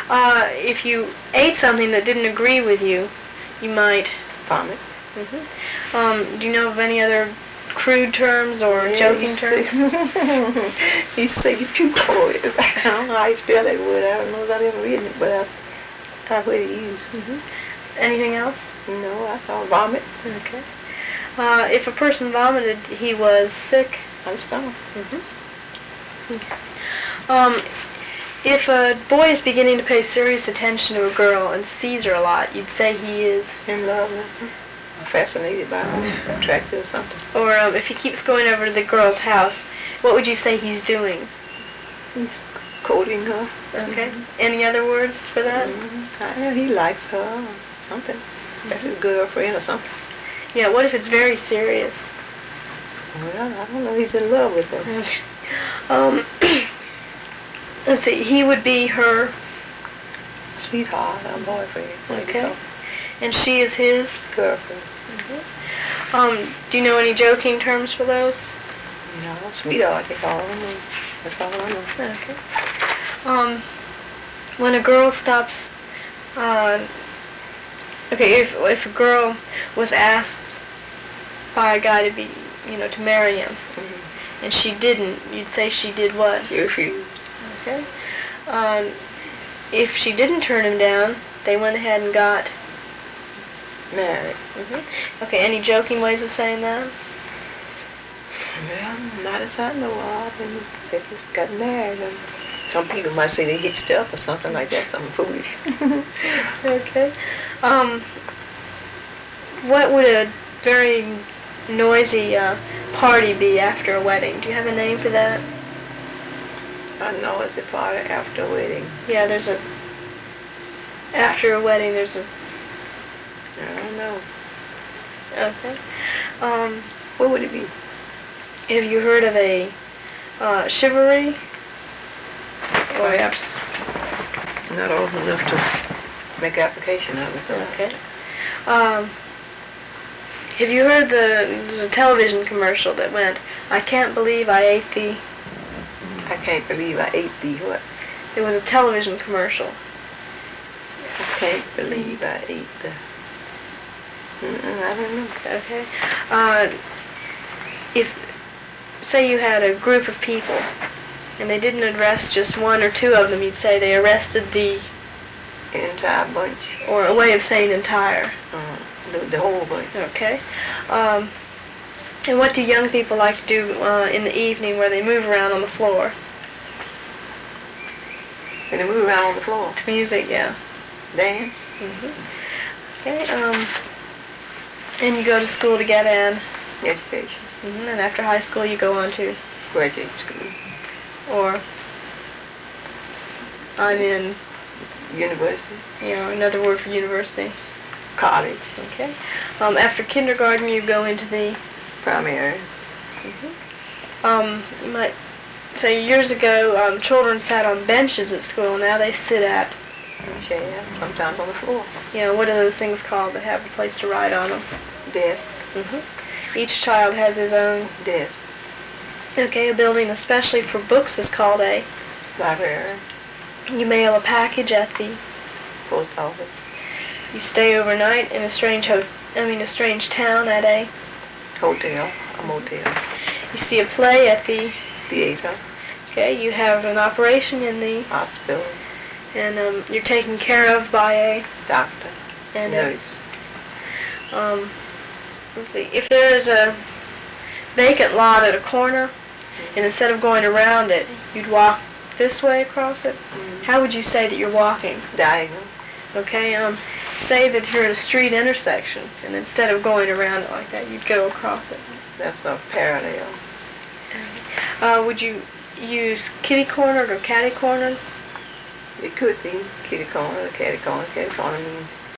If you ate something that didn't agree with you, you might vomit. Do you know of any other crude terms or joking terms? He used to say you puke for it. I don't know how you spell that word. I don't know if I've ever written it, but I've heard it used. Anything else? No, I saw vomit. Okay. If a person vomited, he was sick. On the stomach. Okay. If a boy is beginning to pay serious attention to a girl and sees her a lot, you'd say he is in love with her. Fascinated by her, attracted or something. Or if he keeps going over to the girl's house, what would you say he's doing? He's courting her. Okay. Any other words for that? He likes her or something. That's his girlfriend or something. Yeah, what if it's very serious? Well, I don't know. He's in love with her. Okay. Let's see. He would be her sweetheart, her boyfriend. Okay. And she is his girlfriend. Do you know any joking terms for those? No, sweetheart they call them. That's all I know. Okay. When a girl stops, if a girl was asked by a guy to to marry him, and she didn't, you'd say she did what? She refused. Okay. If she didn't turn him down, they went ahead and got married. Okay, any joking ways of saying that? Well, not as I know of, and they just got married. And some people might say they hitched up or something like that, something foolish. Okay. What would a very noisy party be after a wedding? Do you have a name for that? I know it's a party after a wedding. Yeah, after a wedding there's a... I don't know. Okay. What would it be? Have you heard of a chivalry? Perhaps not old enough to make application of it. Okay. Have you heard there's a television commercial that went, I can't believe I ate the... I can't believe I ate the what? It was a television commercial. I can't believe I ate the... I don't know. Okay. Say you had a group of people, and they didn't arrest just one or two of them, you'd say they arrested the... entire bunch. Or a way of saying entire. The whole bunch. Okay. And what do young people like to do in the evening where they move around on the floor? And they move around on the floor? To music, yeah. Dance? Okay, and you go to school to get an... education. And after high school you go on to... graduate school. Or... I'm in... university. Another word for university. College. Okay. After kindergarten you go into the... primary. You might say years ago children sat on benches at school. Now they sit at... chair, sometimes on the floor. What are those things called that have a place to write on them? Desk. Each child has his own... desk. Okay, a building especially for books is called a... library. You mail a package at the... post office. You stay overnight in a strange town at a... hotel, a motel. You see a play at the... theater. Okay, you have an operation in the... hospital. And you're taken care of by a... doctor. And nurse. Let's see, if there is a vacant lot at a corner, and instead of going around it, you'd walk this way across it, how would you say that you're walking? Diagonal. Okay, say that you're at a street intersection, and instead of going around it like that, you'd go across it. That's a parallel. Would you use kitty-cornered or catty-cornered? It could be kitty corner or catty corner. Catty corner means